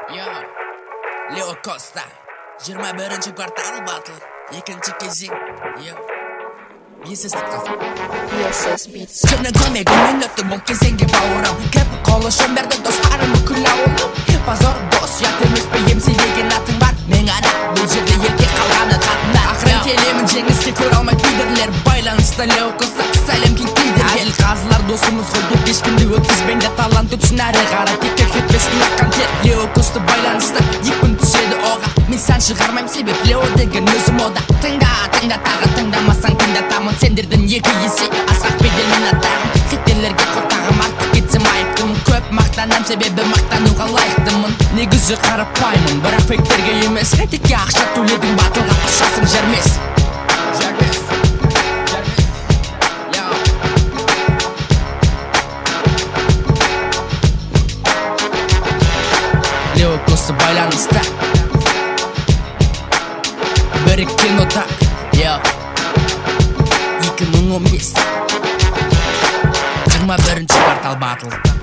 Yo, Leo Costa 21 kvartal batıl. Ikinci кезең. Yo, есестік қазір. Күні көмегімен өтті бұл кезеңге бауырым. Кеп қолы шөмберді достарым бүкіл ауылым. Позор дос, ұят емес пе емсе деген атың бар. Мен ана бұл жерде еркек қалғаны қатындар. Ақырын келемін жеңіске көре алмай лидерлер. Байланысты Лео Коста сәлем кейтейдер. Ел қазылар досымыз ғой деп ешкімді өткізбенде талант өтсін әрі қара текке кетпесін аққан тер. Лео Коста байланысты екпін түседі оға. Мен сән шығармайм себеп Лео деген өзім ода. Тыңда тағы тыңдамасаң тыңдатамын сендердің екі есе. Асқақ беделмен аттағым хиттерлерге қортағым артық кетсем айыптымын. Көп мақтанам себебі мақтануға лайықтымын. Негізі қарапайымын бірақ фейктерге емес. Текке ақша төледің батылға ақшасын жермес. Лео Коста байланыста біріккен отақ. 2015 21 квартал батыл.